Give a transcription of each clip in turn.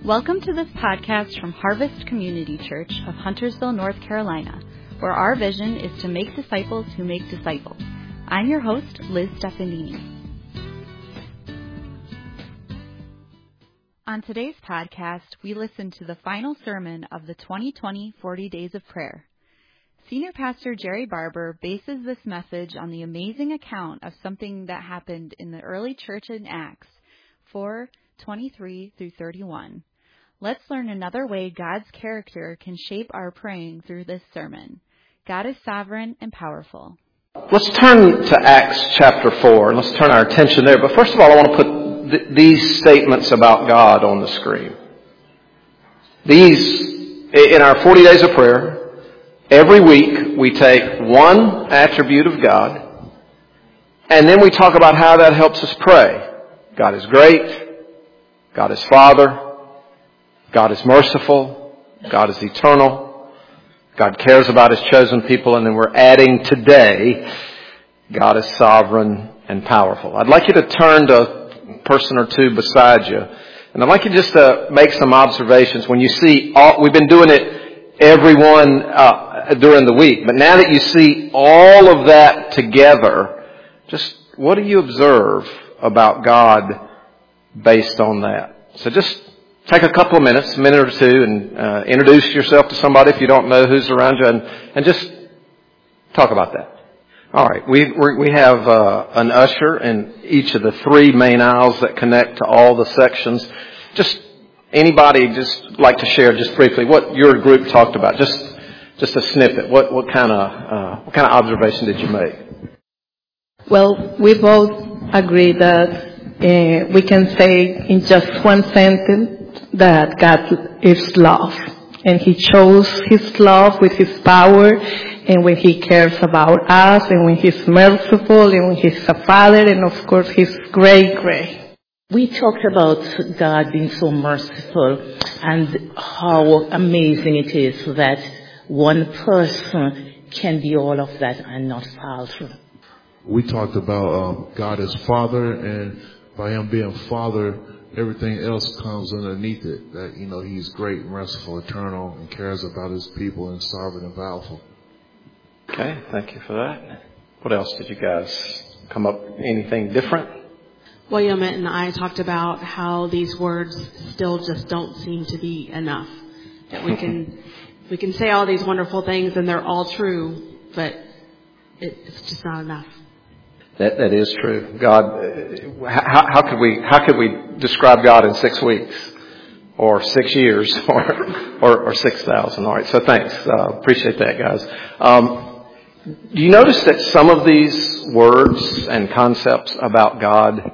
Welcome to this podcast from Harvest Community Church of Huntersville, North Carolina, where our vision is to make disciples who make disciples. I'm your host, Liz Stefanini. On today's podcast, we listen to the final sermon of the 2020 40 Days of Prayer. Senior Pastor Jerry Barber bases this message on the amazing account of something that happened in the early church in Acts 4:23 through 31. Let's learn another way God's character can shape our praying through this sermon. God is sovereign and powerful. Let's turn to Acts chapter 4, and let's turn our attention there. But first of all, I want to put these statements about God on the screen. These, in our 40 days of prayer, every week we take one attribute of God, and then we talk about how that helps us pray. God is great. God is Father. God is merciful. God is eternal. God cares about His chosen people. And then we're adding today, God is sovereign and powerful. I'd like you to turn to a person or two beside you. And I'd like you just to make some observations. When you see we've been doing it everyone during the week. But now that you see all of that together, just what do you observe about God based on that? So just take a couple of minutes, a minute or two, and introduce yourself to somebody if you don't know who's around you, and just talk about that. All right, we have an usher in each of the three main aisles that connect to all the sections. Just anybody just like to share just briefly what your group talked about, just a snippet. What kind of observation did you make? Well, we both agree that we can say in just one sentence that God is love. And He shows His love with His power, and when He cares about us, and when He's merciful, and when He's a Father, and of course He's great. We talked about God being so merciful and how amazing it is that one person can be all of that and not fall through. We talked about God as Father, and by Him being Father, everything else comes underneath it. That, He's great, merciful, eternal, and cares about His people, and sovereign and powerful. Okay, thank you for that. What else did you guys come up? Anything different? William and I talked about how these words still just don't seem to be enough. That we can say all these wonderful things and they're all true, but it's just not enough. That is true. God, how could we describe God in 6 weeks, or 6 years, or 6,000? All right. So thanks. Appreciate that, guys. Do you notice that some of these words and concepts about God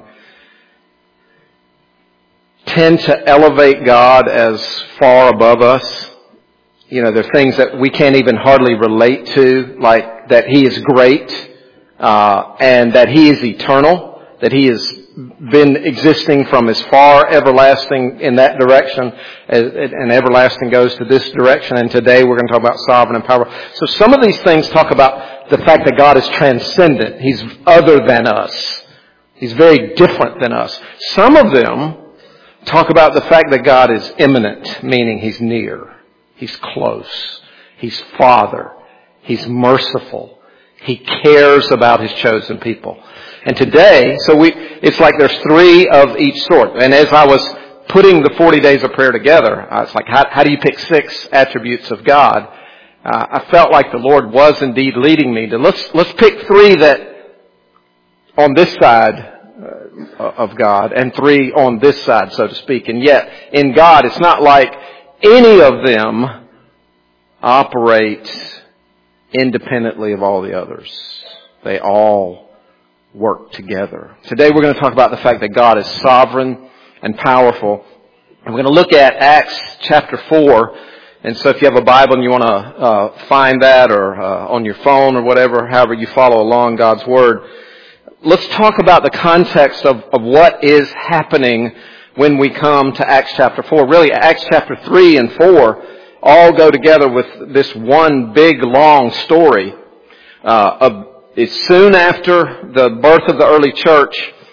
tend to elevate God as far above us? They're things that we can't even hardly relate to, like that He is great. And that He is eternal, that He has been existing from as far everlasting in that direction, and everlasting goes to this direction, and today we're going to talk about sovereign and powerful. So some of these things talk about the fact that God is transcendent. He's other than us. He's very different than us. Some of them talk about the fact that God is immanent, meaning He's near. He's close. He's Father. He's merciful. He cares about His chosen people. And today, it's like there's three of each sort. And as I was putting the 40 days of prayer together, I was like, how do you pick 6 attributes of God? I felt like the Lord was indeed leading me to let's pick 3 that on this side of God, and 3 on this side, so to speak. And yet, in God, it's not like any of them operate independently of all the others. They all work together. Today we're going to talk about the fact that God is sovereign and powerful. And we're going to look at Acts chapter 4. And so if you have a Bible and you want to find that, or on your phone or whatever, however you follow along God's Word, let's talk about the context of what is happening when we come to Acts chapter 4. Really, Acts chapter 3 and 4 all go together with this one big, long story. It's soon after the birth of the early church,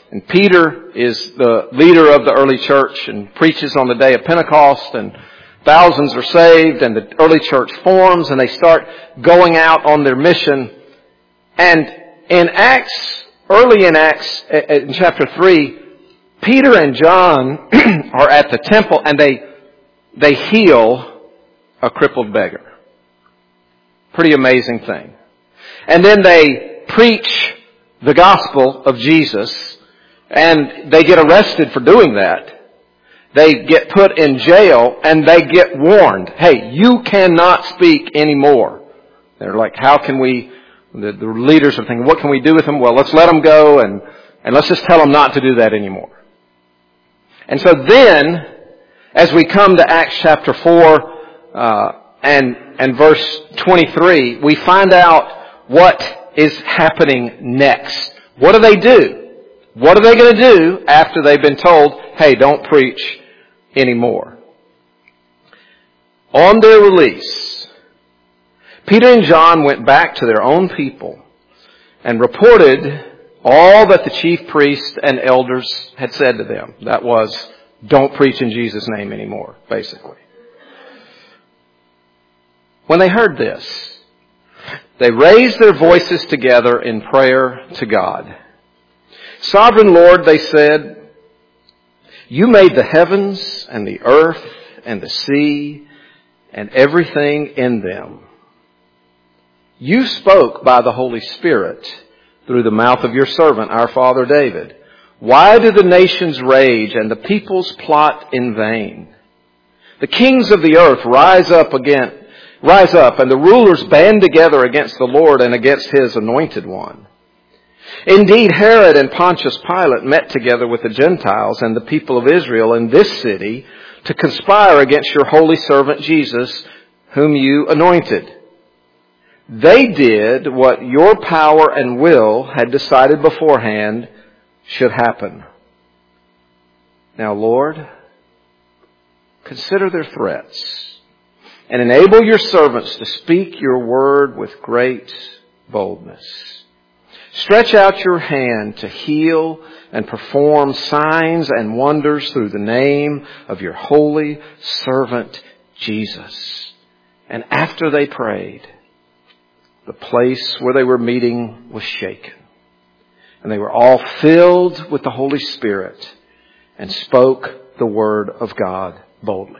And Peter is the leader of the early church and preaches on the day of Pentecost, and thousands are saved, and the early church forms, and they start going out on their mission. And in Acts, early in Acts, in chapter 3, Peter and John are at the temple, and they heal a crippled beggar. Pretty amazing thing. And then they preach the gospel of Jesus, and they get arrested for doing that. They get put in jail, and they get warned, hey, you cannot speak anymore. They're like, how can we, the leaders are thinking, what can we do with them? Well, let's let them go, and let's just tell them not to do that anymore. And so then, as we come to Acts chapter 4 and verse 23, we find out what is happening next. What do they do? What are they going to do after they've been told, hey, don't preach anymore? On their release, Peter and John went back to their own people and reported all that the chief priests and elders had said to them. That was, don't preach in Jesus' name anymore, basically. When they heard this, they raised their voices together in prayer to God. Sovereign Lord, they said, you made the heavens and the earth and the sea and everything in them. You spoke by the Holy Spirit through the mouth of your servant, our father David. Why do the nations rage and the peoples plot in vain? The kings of the earth rise up, and the rulers band together against the Lord and against His anointed one. Indeed, Herod and Pontius Pilate met together with the Gentiles and the people of Israel in this city to conspire against your holy servant Jesus, whom you anointed. They did what your power and will had decided beforehand should happen. Now, Lord, consider their threats and enable your servants to speak your word with great boldness. Stretch out your hand to heal and perform signs and wonders through the name of your holy servant Jesus. And after they prayed, the place where they were meeting was shaken. And they were all filled with the Holy Spirit and spoke the word of God boldly.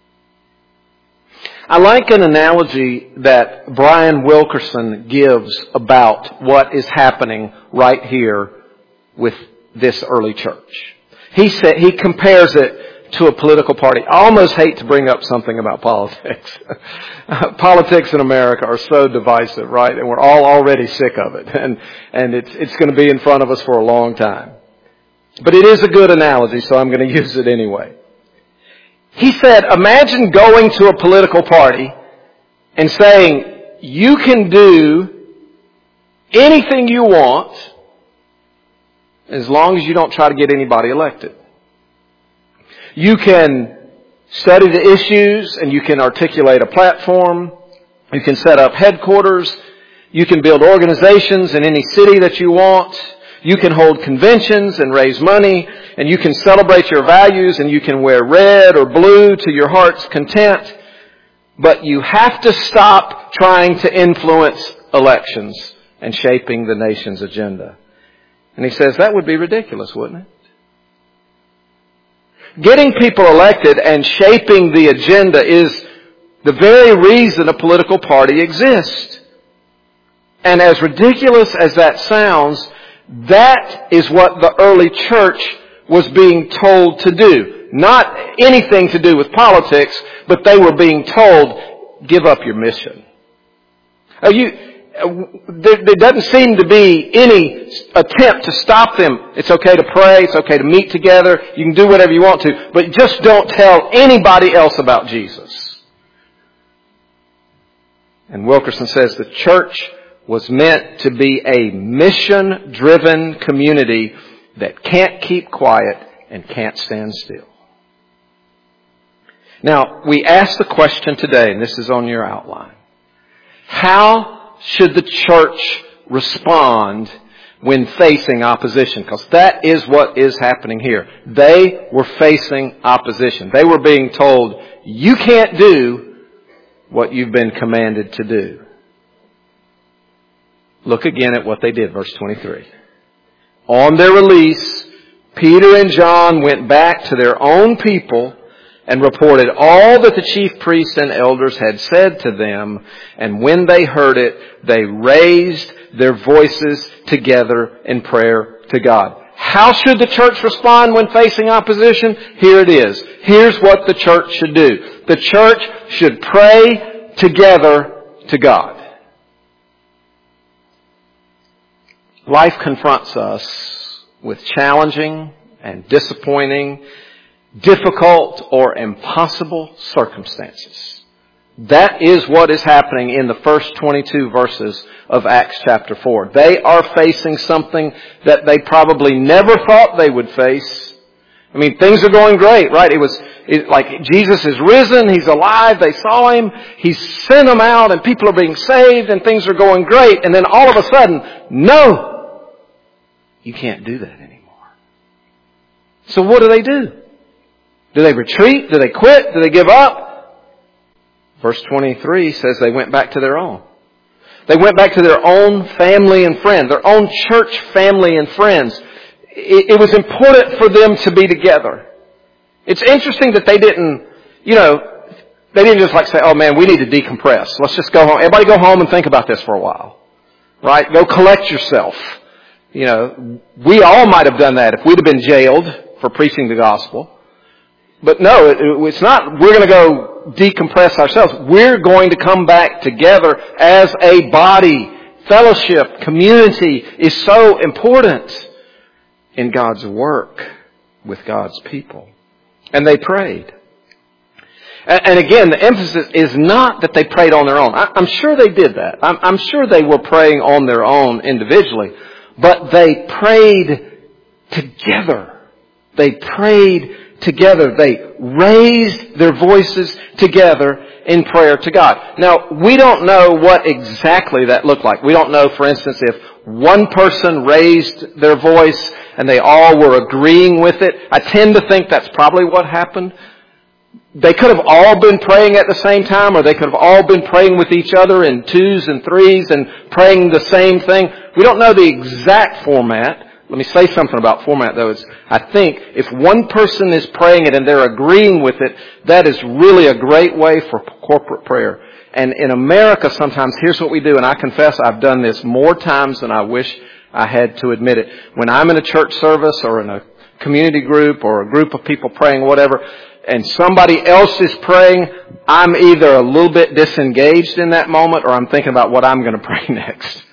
I like an analogy that Brian Wilkerson gives about what is happening right here with this early church. He compares it to a political party. I almost hate to bring up something about politics. Politics in America are so divisive, right? And we're all already sick of it. And it's going to be in front of us for a long time. But it is a good analogy, so I'm going to use it anyway. He said, imagine going to a political party and saying, you can do anything you want as long as you don't try to get anybody elected. You can study the issues and you can articulate a platform. You can set up headquarters. You can build organizations in any city that you want. You can hold conventions and raise money, and you can celebrate your values, and you can wear red or blue to your heart's content. But you have to stop trying to influence elections and shaping the nation's agenda. And he says that would be ridiculous, wouldn't it? Getting people elected and shaping the agenda is the very reason a political party exists. And as ridiculous as that sounds, that is what the early church was being told to do. Not anything to do with politics, but they were being told, give up your mission. There doesn't seem to be any attempt to stop them. It's okay to pray. It's okay to meet together. You can do whatever you want to, but just don't tell anybody else about Jesus. And Wilkerson says the church was meant to be a mission-driven community that can't keep quiet and can't stand still. Now, we ask the question today, and this is on your outline. How should the church respond when facing opposition, because that is what is happening here. They were facing opposition. They were being told, you can't do what you've been commanded to do. Look again at what they did, verse 23. On their release, Peter and John went back to their own people and reported all that the chief priests and elders had said to them. And when they heard it, they raised their voices together in prayer to God. How should the church respond when facing opposition? Here it is. Here's what the church should do. The church should pray together to God. Life confronts us with challenging and disappointing, difficult or impossible circumstances. That is what is happening in the first 22 verses of Acts chapter 4. They are facing something that they probably never thought they would face. I mean, things are going great, right? It's like Jesus is risen, He's alive, they saw Him, He's sent them out and people are being saved and things are going great. And then all of a sudden, no! You can't do that anymore. So what do? Do they retreat? Do they quit? Do they give up? Verse 23 says they went back to their own. They went back to their own family and friends, their own church family and friends. It was important for them to be together. It's interesting that they didn't just like say, oh man, we need to decompress. Let's just go home. Everybody go home and think about this for a while. Right? Go collect yourself. We all might have done that if we'd have been jailed for preaching the gospel. But no, it's not, we're going to go decompress ourselves. We're going to come back together as a body. Fellowship, community is so important in God's work with God's people. And they prayed. And again, the emphasis is not that they prayed on their own. I'm sure they did that. I'm sure they were praying on their own individually. But they prayed together. They prayed together. They raised their voices together in prayer to God. Now, we don't know what exactly that looked like. We don't know, for instance, if one person raised their voice and they all were agreeing with it. I tend to think that's probably what happened. They could have all been praying at the same time, or they could have all been praying with each other in twos and threes and praying the same thing. We don't know the exact format. Let me say something about format, though. I think if one person is praying it and they're agreeing with it, that is really a great way for corporate prayer. And in America, sometimes, here's what we do, and I confess I've done this more times than I wish I had to admit it. When I'm in a church service or in a community group or a group of people praying, whatever, and somebody else is praying, I'm either a little bit disengaged in that moment or I'm thinking about what I'm going to pray next.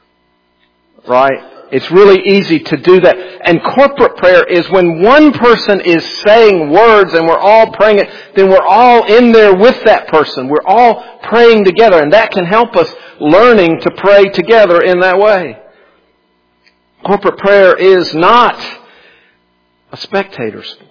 Right? It's really easy to do that. And corporate prayer is when one person is saying words and we're all praying it, then we're all in there with that person. We're all praying together, and that can help us learning to pray together in that way. Corporate prayer is not a spectator sport.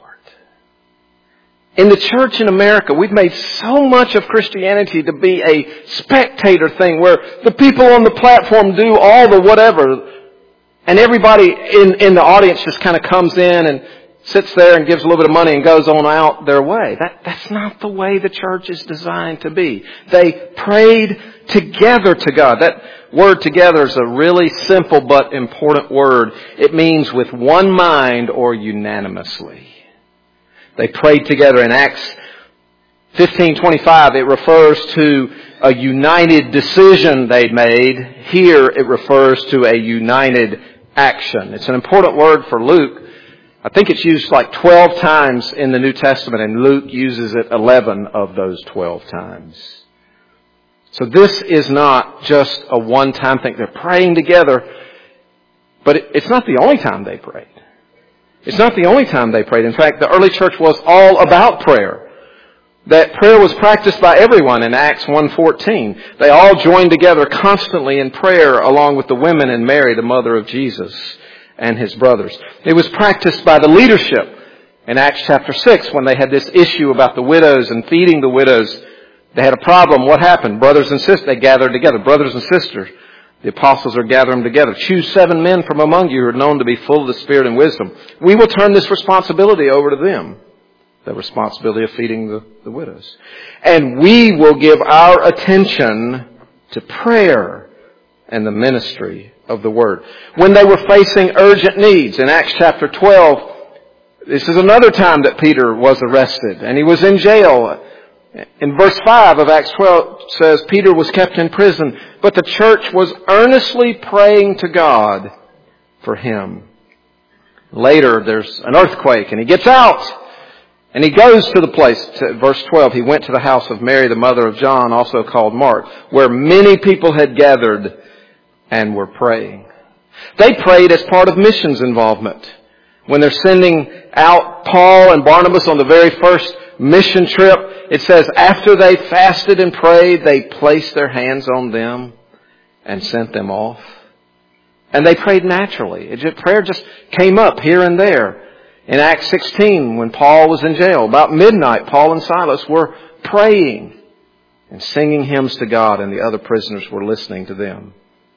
In the church in America, we've made so much of Christianity to be a spectator thing where the people on the platform do all the whatever, and everybody in the audience just kind of comes in and sits there and gives a little bit of money and goes on out their way. That's not the way the church is designed to be. They prayed together to God. That word together is a really simple but important word. It means with one mind or unanimously. They prayed together. In Acts 15:25, it refers to a united decision they'd made. Here it refers to a united action. It's an important word for Luke. I think it's used like 12 times in the New Testament, and Luke uses it 11 of those 12 times. So this is not just a one-time thing. They're praying together, but it's not the only time they prayed. It's not the only time they prayed. In fact, the early church was all about prayer. That prayer was practiced by everyone in Acts 1:14. They all joined together constantly in prayer along with the women and Mary, the mother of Jesus, and his brothers. It was practiced by the leadership in Acts chapter 6 when they had this issue about the widows and feeding the widows. They had a problem. What happened? Brothers and sisters, they gathered together. Brothers and sisters, The apostles are gathering them together. Choose 7 men from among you who are known to be full of the Spirit and wisdom. We will turn this responsibility over to them. The responsibility of feeding the widows. And we will give our attention to prayer and the ministry of the Word. When they were facing urgent needs, in Acts chapter 12, this is another time that Peter was arrested and he was in jail. In verse 5 of Acts 12 says, Peter was kept in prison, but the church was earnestly praying to God for him. Later, there's an earthquake and he gets out and he goes to the place, verse 12, he went to the house of Mary, the mother of John, also called Mark, where many people had gathered and were praying. They prayed as part of missions involvement. When they're sending out Paul and Barnabas on the very first mission trip, it says after they fasted and prayed, they placed their hands on them and sent them off. And they prayed naturally. Prayer just came up here and there. In Acts 16, when Paul was in jail, about midnight, Paul and Silas were praying and singing hymns to God, and the other prisoners were listening to them.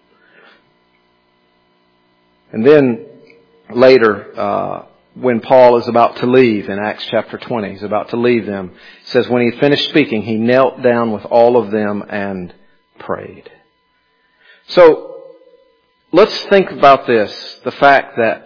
And then later, when Paul is about to leave, in Acts chapter 20, he's about to leave them, it says when he finished speaking, he knelt down with all of them and prayed. So, let's think about this, the fact that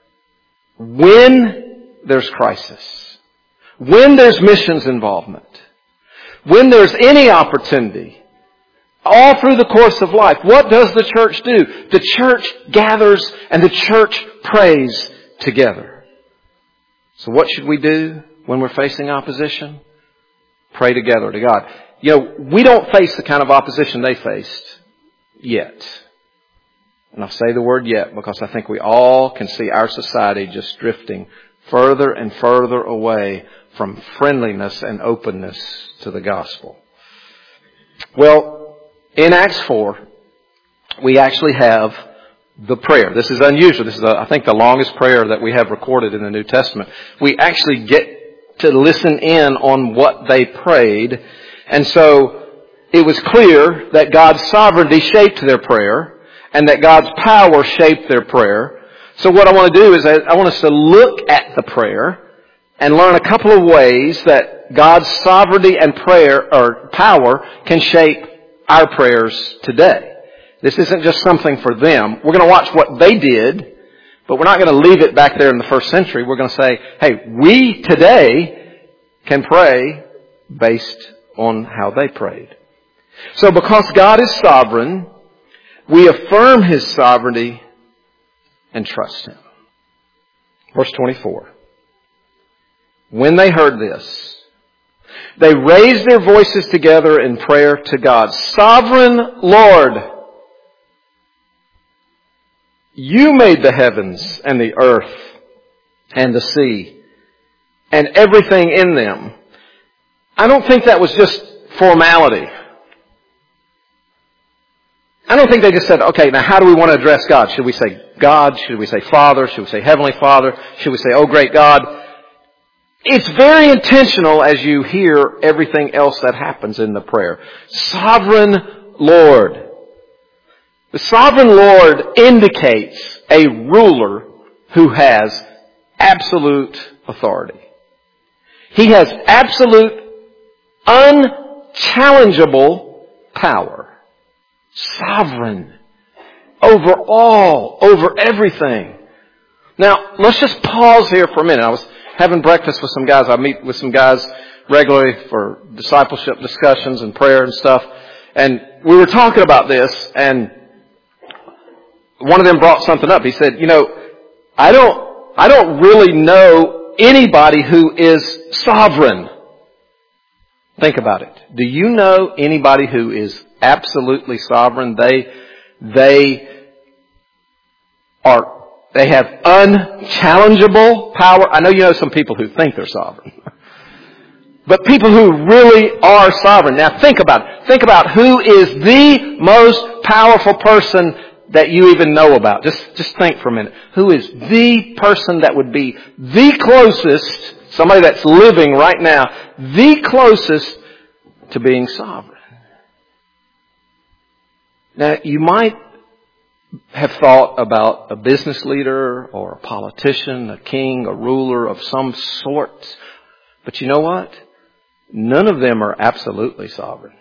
when there's crisis, when there's missions involvement, when there's any opportunity, all through the course of life, what does the church do? The church gathers and the church prays together. So what should we do when we're facing opposition? Pray together to God. We don't face the kind of opposition they faced yet. And I'll say the word yet because I think we all can see our society just drifting further and further away from friendliness and openness to the gospel. Well, in Acts 4, we actually have the prayer. This is unusual. This is, I think, the longest prayer that we have recorded in the New Testament. We actually get to listen in on what they prayed. And so it was clear that God's sovereignty shaped their prayer and that God's power shaped their prayer. So what I want to do is I want us to look at the prayer and learn a couple of ways that God's sovereignty and prayer or power can shape our prayers today. This isn't just something for them. We're going to watch what they did, but we're not going to leave it back there in the first century. We're going to say, hey, we today can pray based on how they prayed. So because God is sovereign, we affirm His sovereignty and trust Him. Verse 24. When they heard this, they raised their voices together in prayer to God. Sovereign Lord, You made the heavens and the earth and the sea and everything in them. I don't think that was just formality. I don't think they just said, okay, now how do we want to address God? Should we say God? Should we say Father? Should we say Heavenly Father? Should we say, oh great God? It's very intentional as you hear everything else that happens in the prayer. Sovereign Lord. The Sovereign Lord indicates a ruler who has absolute authority. He has absolute, unchallengeable power. Sovereign. Over all. Over everything. Now, let's just pause here for a minute. I was having breakfast with some guys. I meet with some guys regularly for discipleship discussions and prayer and stuff. And we were talking about this, and one of them brought something up. He said, I don't really know anybody who is sovereign. Think about it. Do you know anybody who is absolutely sovereign? They have unchallengeable power. I know you know some people who think they're sovereign. But people who really are sovereign. Now think about it. Think about who is the most powerful person that you even know about. Just think for a minute. Who is the person that would be the closest, somebody that's living right now, the closest to being sovereign? Now, you might have thought about a business leader or a politician, a king, a ruler of some sort. But you know what? None of them are absolutely sovereign.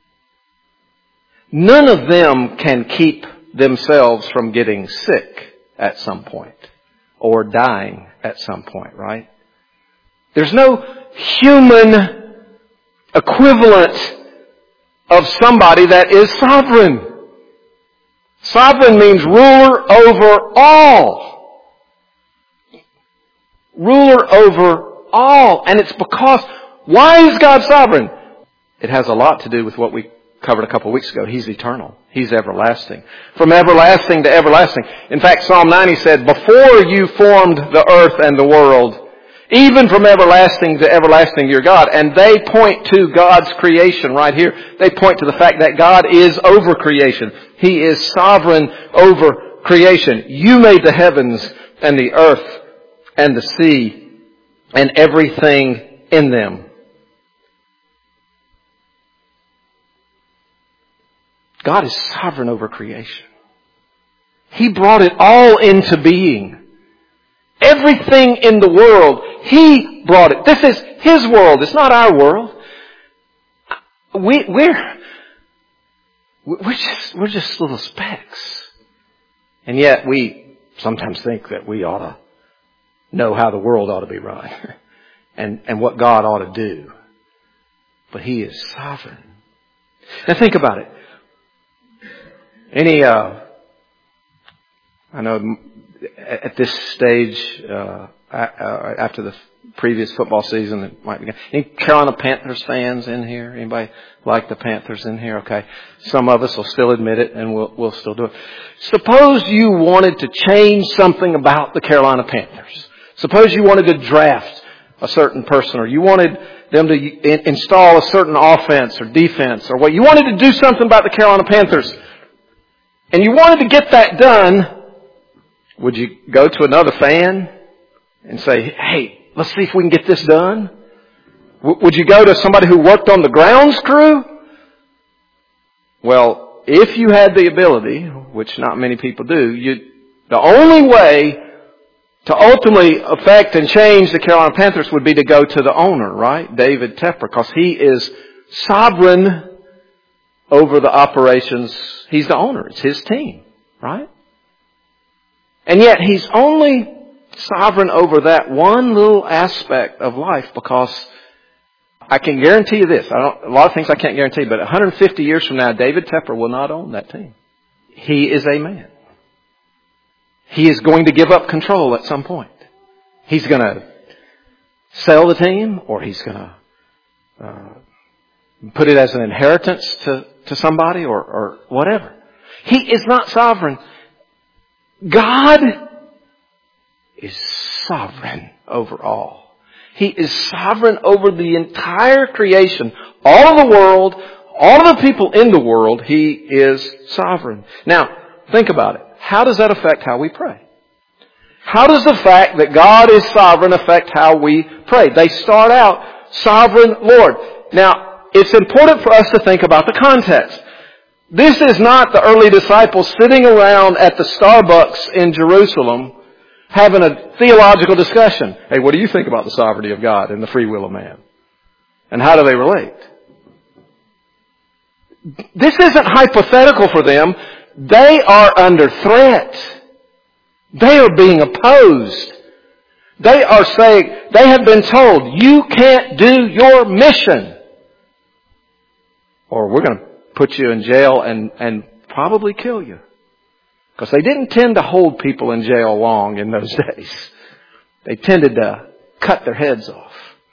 None of them can keep themselves from getting sick at some point or dying at some point, right? There's no human equivalent of somebody that is sovereign. Sovereign means ruler over all. Ruler over all. And it's because, why is God sovereign? It has a lot to do with what we covered a couple of weeks ago. He's eternal. He's everlasting. From everlasting to everlasting. In fact, Psalm 90 said, before you formed the earth and the world, even from everlasting to everlasting, you're God. And they point to God's creation right here. They point to the fact that God is over creation. He is sovereign over creation. You made the heavens and the earth and the sea and everything in them. God is sovereign over creation. He brought it all into being. Everything in the world, He brought it. This is His world. It's not our world. We're just little specks. And yet we sometimes think that we ought to know how the world ought to be run and what God ought to do. But He is sovereign. Now think about it. I know at this stage, after the previous football season, it might be. Any Carolina Panthers fans in here? Anybody like the Panthers in here? Okay. Some of us will still admit it, and we'll still do it. Suppose you wanted to change something about the Carolina Panthers. Suppose you wanted to draft a certain person, or you wanted them to install a certain offense or defense, or what. You wanted to do something about the Carolina Panthers. And you wanted to get that done, would you go to another fan and say, hey, let's see if we can get this done? Would you go to somebody who worked on the grounds crew? Well, if you had the ability, which not many people do, the only way to ultimately affect and change the Carolina Panthers would be to go to the owner, right? David Tepper, because he is sovereign over the operations. He's the owner. It's his team, right? And yet He's only sovereign over that one little aspect of life, because I can guarantee you this. A lot of things I can't guarantee, but 150 years from now, David Tepper will not own that team. He is a man. He is going to give up control at some point. He's going to sell the team, or he's going to put it as an inheritance to somebody, or whatever. He is not sovereign. God is sovereign over all. He is sovereign over the entire creation, all of the world, all of the people in the world. He is sovereign. Now, think about it. How does that affect how we pray? How does the fact that God is sovereign affect how we pray? They start out, Sovereign Lord. Now, it's important for us to think about the context. This is not the early disciples sitting around at the Starbucks in Jerusalem having a theological discussion. Hey, what do you think about the sovereignty of God and the free will of man? And how do they relate? This isn't hypothetical for them. They are under threat. They are being opposed. They are saying, they have been told, you can't do your mission. Or we're going to put you in jail and probably kill you. Because they didn't tend to hold people in jail long in those days. They tended to cut their heads off.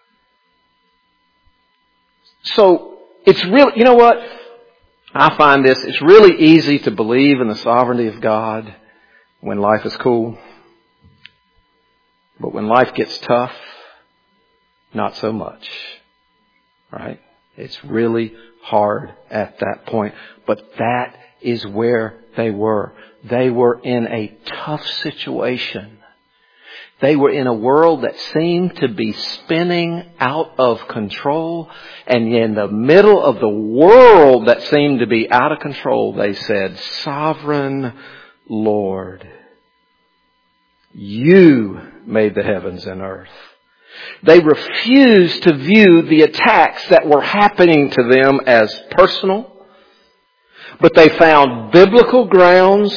So it's really, you know what? I find this, it's really easy to believe in the sovereignty of God when life is cool. But when life gets tough, not so much. Right? It's really hard at that point. But that is where they were. They were in a tough situation. They were in a world that seemed to be spinning out of control. And in the middle of the world that seemed to be out of control, they said, Sovereign Lord. You made the heavens and earth. They refused to view the attacks that were happening to them as personal, but they found biblical grounds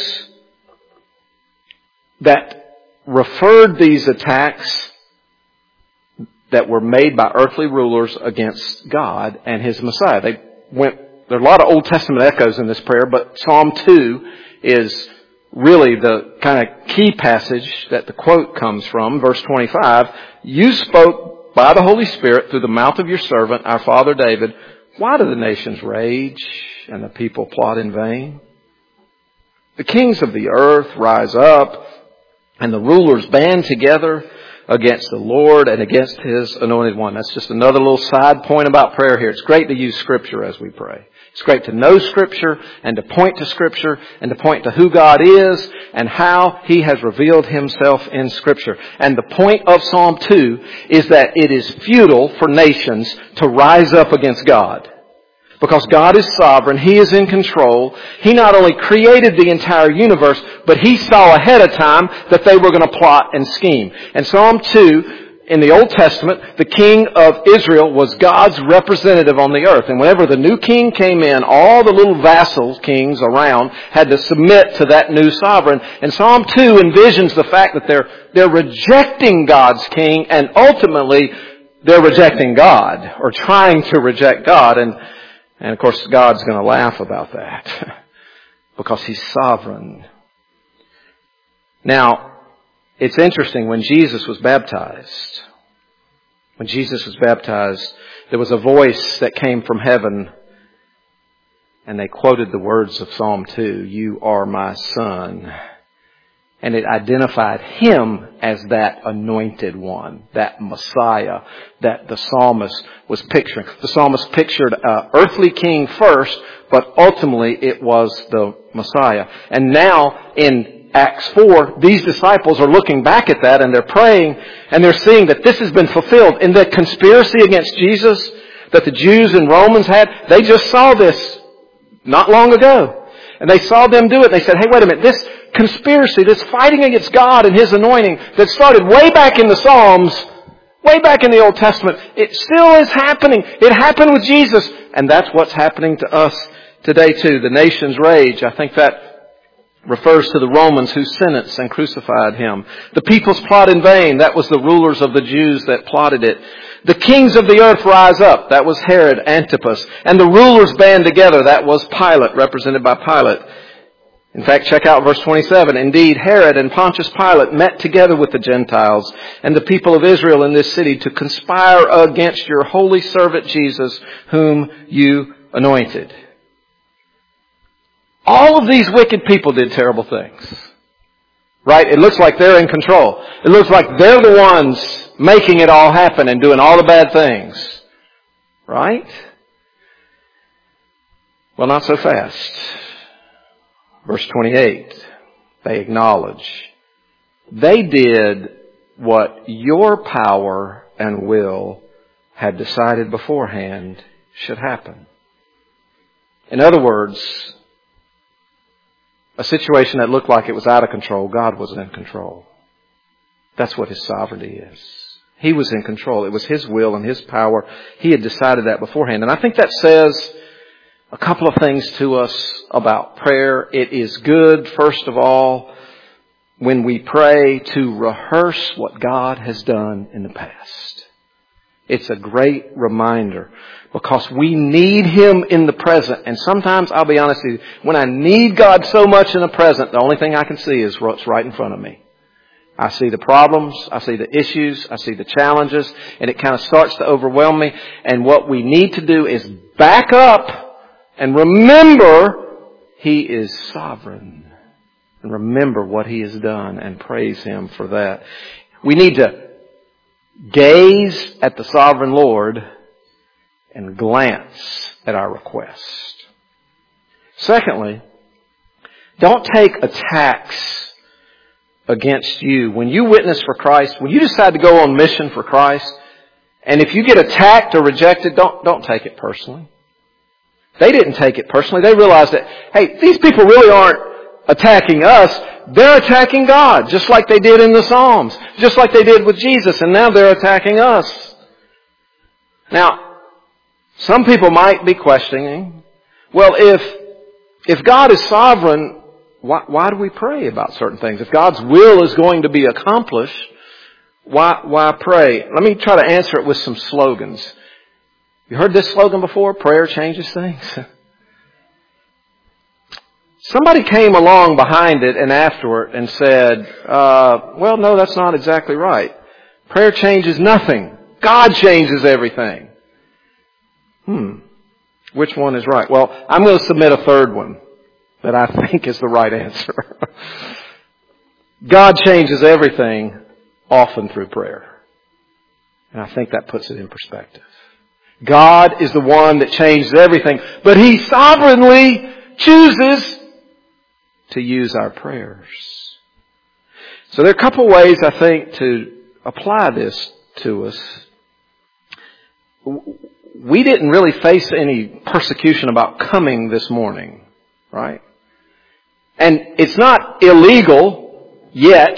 that referred these attacks that were made by earthly rulers against God and His Messiah. There are a lot of Old Testament echoes in this prayer, but Psalm 2 is really the kind of key passage that the quote comes from. Verse 25, you spoke by the Holy Spirit through the mouth of your servant, our father David. Why do the nations rage and the people plot in vain? The kings of the earth rise up and the rulers band together against the Lord and against His anointed one. That's just another little side point about prayer here. It's great to use Scripture as we pray. It's great to know Scripture and to point to Scripture and to point to who God is and how He has revealed Himself in Scripture. And the point of Psalm 2 is that it is futile for nations to rise up against God. Because God is sovereign, He is in control. He not only created the entire universe, but He saw ahead of time that they were going to plot and scheme. And Psalm 2, in the Old Testament, the king of Israel was God's representative on the earth. And whenever the new king came in, all the little vassal kings around had to submit to that new sovereign. And Psalm 2 envisions the fact that they're rejecting God's king, and ultimately they're rejecting God, or trying to reject God. And of course, God's going to laugh about that because He's sovereign. Now, it's interesting, when Jesus was baptized, there was a voice that came from heaven, and they quoted the words of Psalm 2, you are my son. And it identified Him as that anointed one, that Messiah that the psalmist was picturing. The psalmist pictured an earthly king first, but ultimately it was the Messiah. And now in Acts 4, these disciples are looking back at that and they're praying and they're seeing that this has been fulfilled. In the conspiracy against Jesus that the Jews and Romans had, they just saw this not long ago. And they saw them do it and they said, hey, wait a minute, this conspiracy, this fighting against God and His anointing that started way back in the Psalms, way back in the Old Testament, it still is happening. It happened with Jesus. And that's what's happening to us today too. The nations rage. I think that refers to the Romans who sentenced and crucified Him. The peoples plot in vain. That was the rulers of the Jews that plotted it. The kings of the earth rise up. That was Herod Antipas. And the rulers band together. That was Pilate, represented by Pilate. In fact, check out verse 27. Indeed, Herod and Pontius Pilate met together with the Gentiles and the people of Israel in this city to conspire against your holy servant Jesus, whom you anointed. All of these wicked people did terrible things. Right? It looks like they're in control. It looks like they're the ones making it all happen and doing all the bad things. Right? Well, not so fast. Verse 28, they acknowledge. They did what your power and will had decided beforehand should happen. In other words, a situation that looked like it was out of control, God was in control. That's what His sovereignty is. He was in control. It was His will and His power. He had decided that beforehand. And I think that says a couple of things to us about prayer. It is good, first of all, when we pray, to rehearse what God has done in the past. It's a great reminder because we need Him in the present. And sometimes, I'll be honest with you, when I need God so much in the present, the only thing I can see is what's right in front of me. I see the problems, I see the issues, I see the challenges, and it kind of starts to overwhelm me. And what we need to do is back up and remember He is sovereign. And remember what He has done and praise Him for that. We need to gaze at the sovereign Lord and glance at our request. Secondly, don't take attacks against you. When you witness for Christ, when you decide to go on mission for Christ, and if you get attacked or rejected, don't take it personally. They didn't take it personally. They realized that, hey, these people really aren't attacking us, they're attacking God, just like they did in the Psalms, just like they did with Jesus, and now they're attacking us. Now, some people might be questioning, well, if God is sovereign, why do we pray about certain things? If God's will is going to be accomplished, why pray? Let me try to answer it with some slogans. You heard this slogan before? Prayer changes things. Somebody came along behind it and afterward and said, well, no, that's not exactly right. Prayer changes nothing. God changes everything. Which one is right? Well, I'm going to submit a third one that I think is the right answer. God changes everything, often through prayer. And I think that puts it in perspective. God is the one that changes everything, but He sovereignly chooses to use our prayers. So there are a couple ways, I think, to apply this to us. We didn't really face any persecution about coming this morning, right? And it's not illegal yet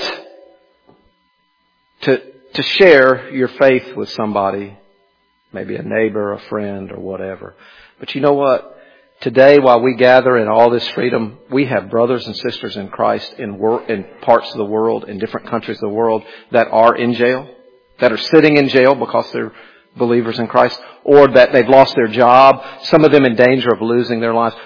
to share your faith with somebody, maybe a neighbor, a friend, or whatever. But you know what? Today, while we gather in all this freedom, we have brothers and sisters in Christ in parts of the world, in different countries of the world, that are in jail, that are sitting in jail because they're believers in Christ, or that they've lost their job, some of them in danger of losing their lives.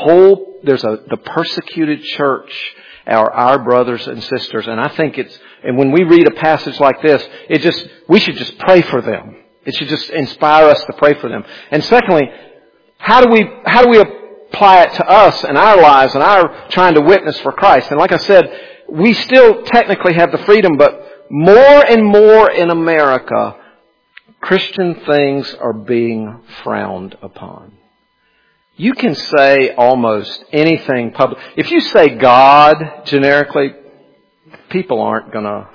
The persecuted church are our brothers and sisters, and I think and when we read a passage like this, we should just pray for them. It should just inspire us to pray for them. And secondly, how do we apply it to us and our lives and our trying to witness for Christ? And like I said, we still technically have the freedom, but more and more in America, Christian things are being frowned upon. You can say almost anything public. If you say God generically, people aren't going to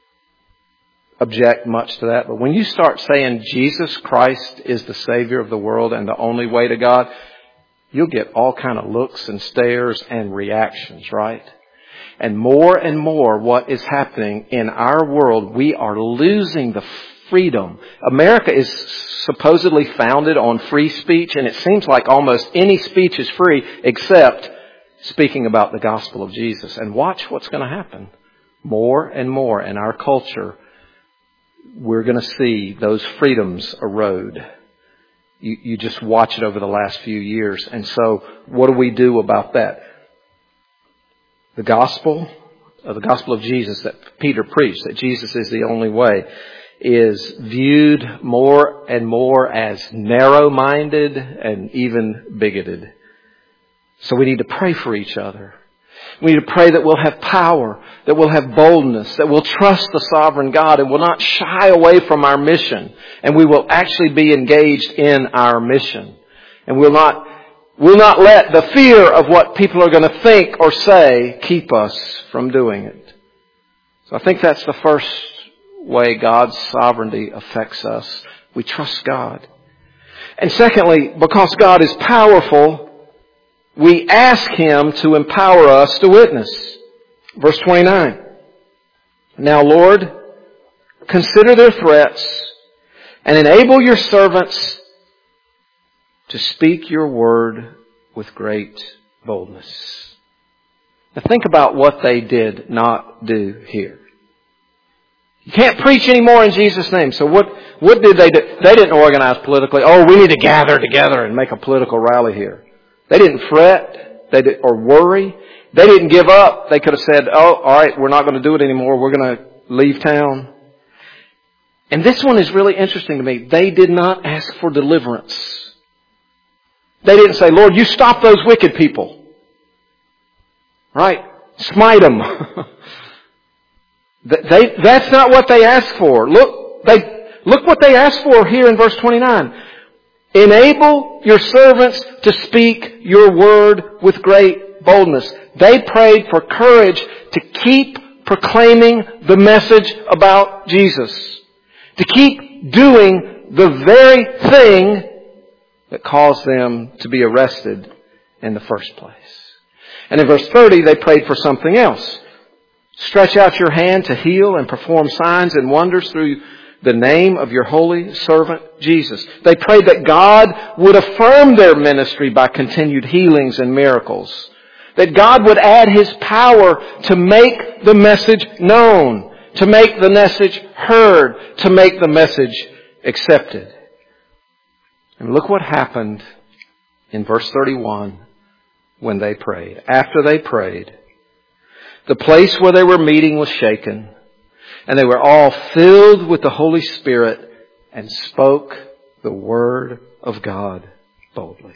object much to that. But when you start saying Jesus Christ is the Savior of the world and the only way to God, you'll get all kind of looks and stares and reactions, right? And more what is happening in our world, we are losing the freedom. America is supposedly founded on free speech, and it seems like almost any speech is free except speaking about the gospel of Jesus. And watch what's going to happen. More and more in our culture, we're going to see those freedoms erode. You just watch it over the last few years. And so what do we do about that? The gospel of Jesus that Peter preached, that Jesus is the only way, is viewed more and more as narrow-minded and even bigoted. So we need to pray for each other. We need to pray that we'll have power, that we'll have boldness, that we'll trust the sovereign God and will not shy away from our mission. And we will actually be engaged in our mission. And we'll not let the fear of what people are going to think or say keep us from doing it. So I think that's the first way God's sovereignty affects us. We trust God. And secondly, because God is powerful, we ask Him to empower us to witness. Verse 29. Now, Lord, consider their threats and enable your servants to speak your word with great boldness. Now think about what they did not do here. You can't preach anymore in Jesus' name. So what did they do? They didn't organize politically. Oh, we need to gather together and make a political rally here. They didn't fret or worry. They didn't give up. They could have said, oh, all right, we're not going to do it anymore. We're going to leave town. And this one is really interesting to me. They did not ask for deliverance. They didn't say, Lord, you stop those wicked people. Right? Smite them. That's not what they asked for. Look what they asked for here in verse 29. Enable your servants to speak your word with great boldness. They prayed for courage to keep proclaiming the message about Jesus. To keep doing the very thing that caused them to be arrested in the first place. And in verse 30, they prayed for something else. Stretch out your hand to heal and perform signs and wonders through the name of your holy servant Jesus. They prayed that God would affirm their ministry by continued healings and miracles. That God would add His power to make the message known, to make the message heard, to make the message accepted. And look what happened in verse 31 when they prayed. After they prayed, the place where they were meeting was shaken, and they were all filled with the Holy Spirit and spoke the word of God boldly.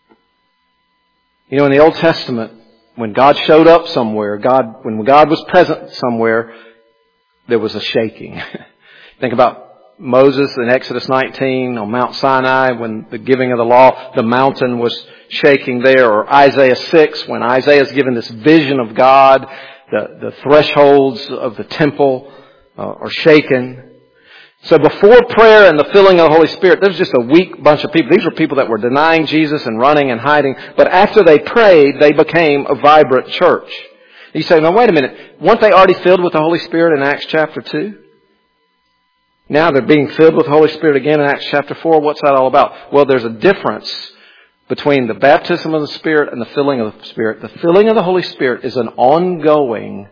You know, in the Old Testament, when God showed up somewhere, when God was present somewhere, there was a shaking. Think about Moses in Exodus 19 on Mount Sinai when the giving of the law, the mountain was shaking there. Or Isaiah 6 when Isaiah is given this vision of God, the thresholds of the temple are shaken. So before prayer and the filling of the Holy Spirit, there was just a weak bunch of people. These were people that were denying Jesus and running and hiding. But after they prayed, they became a vibrant church. You say, now wait a minute. Weren't they already filled with the Holy Spirit in Acts chapter 2? Now they're being filled with the Holy Spirit again in Acts chapter 4. What's that all about? Well, there's a difference between the baptism of the Spirit and the filling of the Spirit. The filling of the Holy Spirit is an ongoing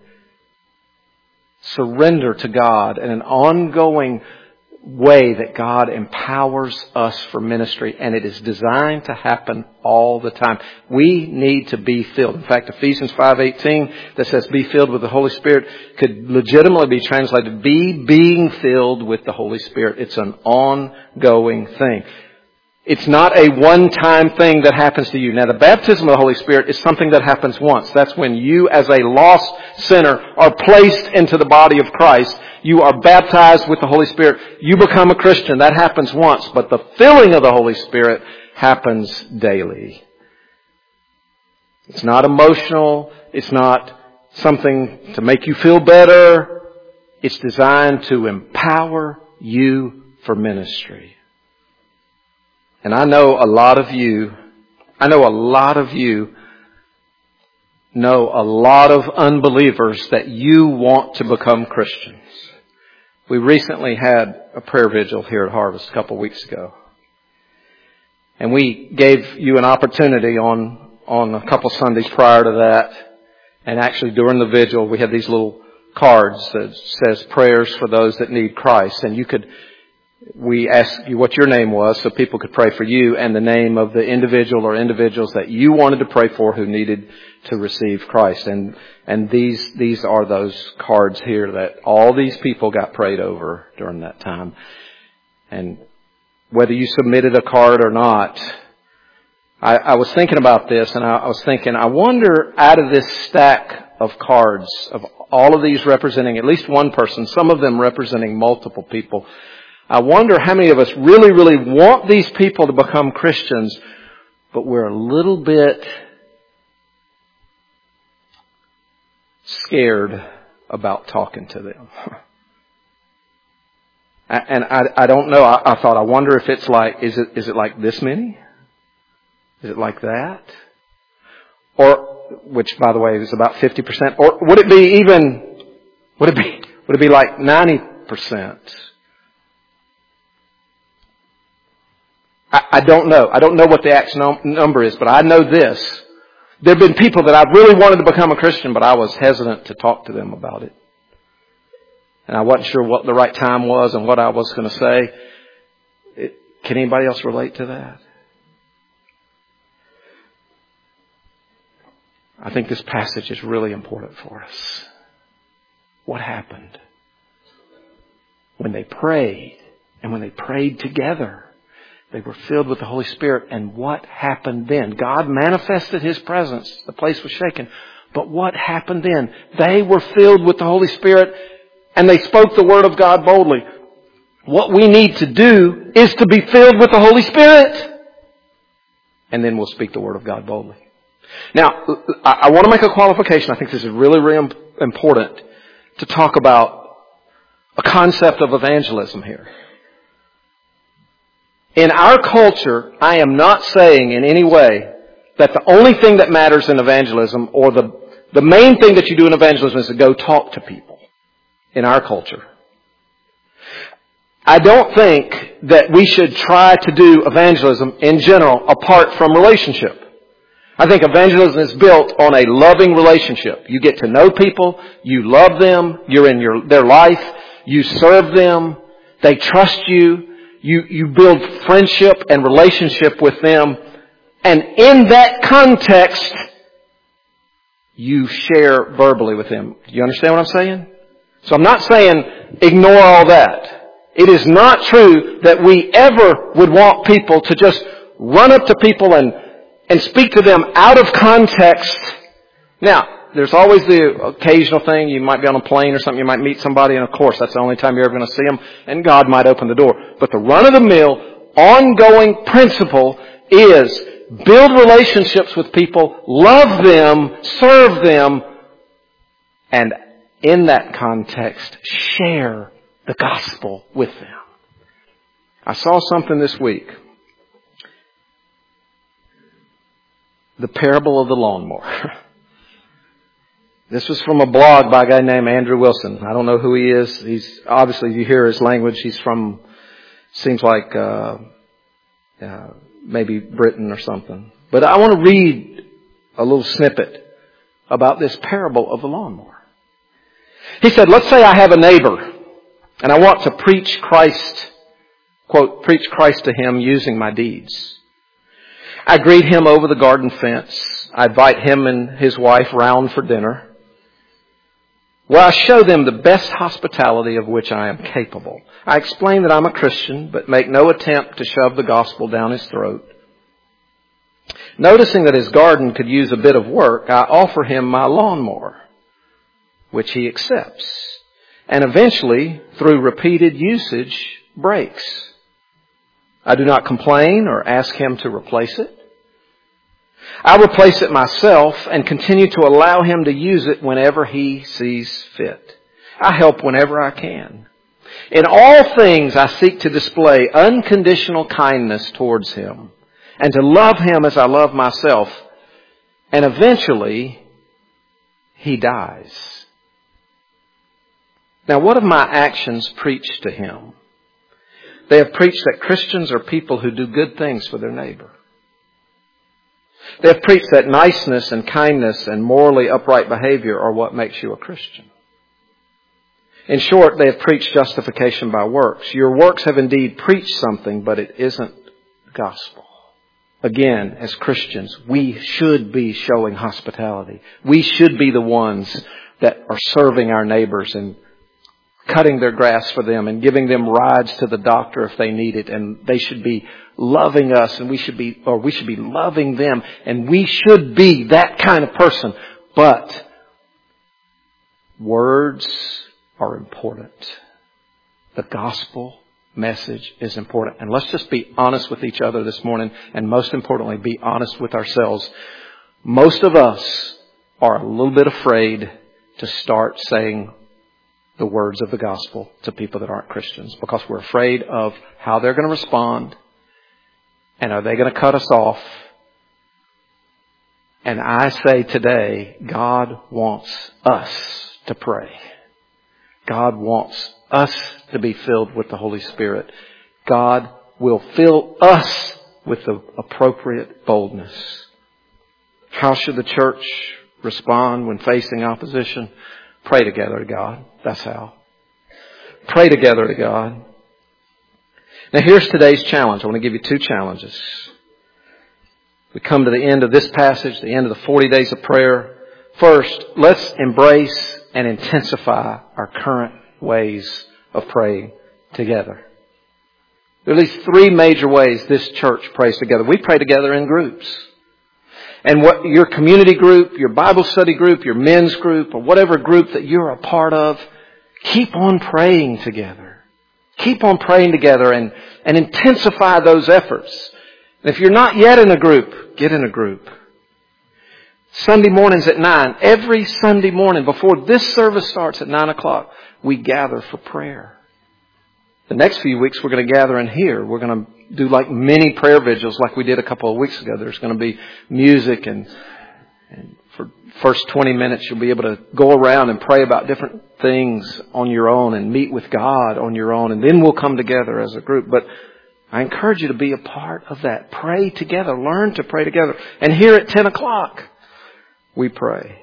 surrender to God and an ongoing way that God empowers us for ministry, and it is designed to happen all the time. We need to be filled. In fact, Ephesians 5:18 that says be filled with the Holy Spirit could legitimately be translated be being filled with the Holy Spirit. It's an ongoing thing. It's not a one-time thing that happens to you. Now, the baptism of the Holy Spirit is something that happens once. That's when you, as a lost sinner, are placed into the body of Christ. You are baptized with the Holy Spirit. You become a Christian. That happens once. But the filling of the Holy Spirit happens daily. It's not emotional. It's not something to make you feel better. It's designed to empower you for ministry. And I know a lot of you know a lot of unbelievers that you want to become Christians. We recently had a prayer vigil here at Harvest a couple of weeks ago. And we gave you an opportunity on a couple Sundays prior to that. And actually during the vigil, we had these little cards that says prayers for those that need Christ. And we asked you what your name was so people could pray for you and the name of the individual or individuals that you wanted to pray for who needed to receive Christ. And these are those cards here that all these people got prayed over during that time. And whether you submitted a card or not, I was thinking about this and I was thinking, I wonder out of this stack of cards of all of these representing at least one person, some of them representing multiple people, I wonder how many of us really, really want these people to become Christians, but we're a little bit scared about talking to them. And I don't know. I thought, I wonder if it's like, is it like this many? Is it like that? Or, which by the way is about 50%. Or would it be like 90%? I don't know. I don't know what the actual number is, but I know this. There have been people that I really wanted to become a Christian, but I was hesitant to talk to them about it. And I wasn't sure what the right time was and what I was going to say. Can anybody else relate to that? I think this passage is really important for us. What happened? When they prayed, and when they prayed together, they were filled with the Holy Spirit. And what happened then? God manifested His presence. The place was shaken. But what happened then? They were filled with the Holy Spirit and they spoke the Word of God boldly. What we need to do is to be filled with the Holy Spirit. And then we'll speak the Word of God boldly. Now, I want to make a qualification. I think this is really, really important to talk about a concept of evangelism here. In our culture, I am not saying in any way that the only thing that matters in evangelism, or the main thing that you do in evangelism, is to go talk to people in our culture. I don't think that we should try to do evangelism in general apart from relationship. I think evangelism is built on a loving relationship. You get to know people, you love them, you're in their life, you serve them, they trust you, you build friendship and relationship with them, and in that context, you share verbally with them. Do you understand what I'm saying? So I'm not saying ignore all that. It is not true that we ever would want people to just run up to people and speak to them out of context. Now, there's always the occasional thing. You might be on a plane or something. You might meet somebody, and of course, that's the only time you're ever going to see them, and God might open the door. But the run-of-the-mill, ongoing principle is build relationships with people, love them, serve them, and in that context, share the gospel with them. I saw something this week. The parable of the lawnmower. This was from a blog by a guy named Andrew Wilson. I don't know who he is. He's obviously, you hear his language, he's from, seems like maybe Britain or something. But I want to read a little snippet about this parable of the lawnmower. He said, let's say I have a neighbor and I want to preach Christ, quote, preach Christ to him using my deeds. I greet him over the garden fence. I invite him and his wife round for dinner, where I show them the best hospitality of which I am capable. I explain that I'm a Christian, but make no attempt to shove the gospel down his throat. Noticing that his garden could use a bit of work, I offer him my lawnmower, which he accepts, and eventually, through repeated usage, breaks. I do not complain or ask him to replace it. I replace it myself and continue to allow him to use it whenever he sees fit. I help whenever I can. In all things, I seek to display unconditional kindness towards him and to love him as I love myself. And eventually, he dies. Now, what have my actions preached to him? They have preached that Christians are people who do good things for their neighbor. They have preached that niceness and kindness and morally upright behavior are what makes you a Christian. In short, they have preached justification by works. Your works have indeed preached something, but it isn't the gospel. Again, as Christians, we should be showing hospitality. We should be the ones that are serving our neighbors and cutting their grass for them and giving them rides to the doctor if they need it. And they should be loving us, and we should be loving them. And we should be that kind of person. But words are important. The gospel message is important. And let's just be honest with each other this morning. And most importantly, be honest with ourselves. Most of us are a little bit afraid to start saying the words of the gospel to people that aren't Christians, because we're afraid of how they're going to respond, and are they going to cut us off? And I say today, God wants us to pray. God wants us to be filled with the Holy Spirit. God will fill us with the appropriate boldness. How should the church respond when facing opposition? Pray together to God. That's how. Pray together to God. Now here's today's challenge. I want to give you two challenges. We come to the end of this passage, the end of the 40 days of prayer. First, let's embrace and intensify our current ways of praying together. There are at least three major ways this church prays together. We pray together in groups. And what your community group, your Bible study group, your men's group, or whatever group that you're a part of, keep on praying together. Keep on praying together and intensify those efforts. And if you're not yet in a group, get in a group. Sunday mornings at 9. Every Sunday morning before this service starts at 9 o'clock, we gather for prayer. The next few weeks we're going to gather in here. We're going to do like mini prayer vigils like we did a couple of weeks ago. There's going to be music and for first 20 minutes you'll be able to go around and pray about different things on your own and meet with God on your own. And then we'll come together as a group. But I encourage you to be a part of that. Pray together. Learn to pray together. And here at 10 o'clock, we pray.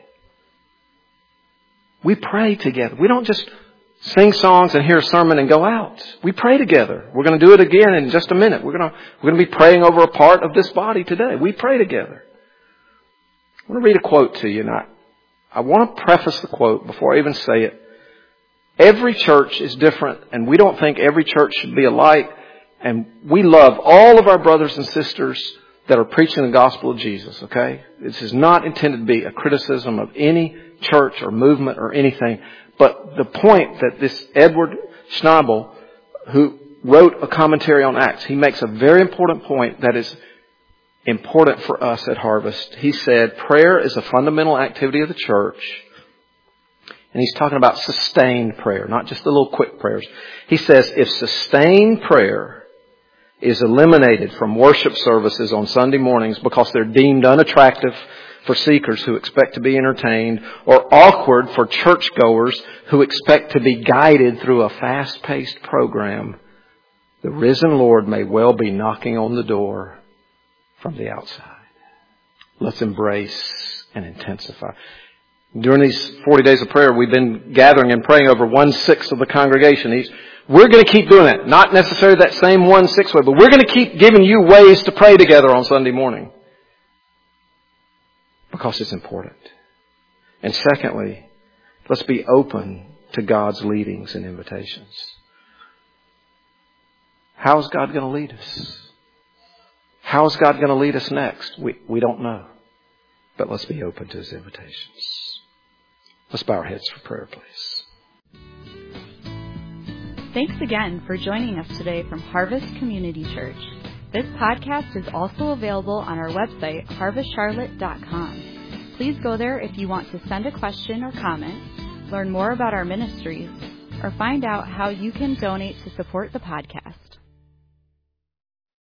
We pray together. We don't just sing songs and hear a sermon and go out. We pray together. We're going to do it again in just a minute. We're going to be praying over a part of this body today. We pray together. I want to read a quote to you. And I want to preface the quote before I even say it. Every church is different, and we don't think every church should be alike. And we love all of our brothers and sisters that are preaching the gospel of Jesus, okay? This is not intended to be a criticism of any church or movement or anything. But the point that this Edward Schnabel, who wrote a commentary on Acts, he makes a very important point that is important for us at Harvest. He said, prayer is a fundamental activity of the church. And he's talking about sustained prayer, not just the little quick prayers. He says, if sustained prayer is eliminated from worship services on Sunday mornings because they're deemed unattractive for seekers who expect to be entertained, or awkward for churchgoers who expect to be guided through a fast-paced program, the risen Lord may well be knocking on the door from the outside. Let's embrace and intensify. During these 40 days of prayer, we've been gathering and praying over 1/6 of the congregation. We're going to keep doing that. Not necessarily that same 1/6 way, but we're going to keep giving you ways to pray together on Sunday morning. Because it's important. And secondly, let's be open to God's leadings and invitations. How is God going to lead us? How is God going to lead us next? We don't know. But let's be open to His invitations. Let's bow our heads for prayer, please. Thanks again for joining us today from Harvest Community Church. This podcast is also available on our website, harvestcharlotte.com. Please go there if you want to send a question or comment, learn more about our ministries, or find out how you can donate to support the podcast.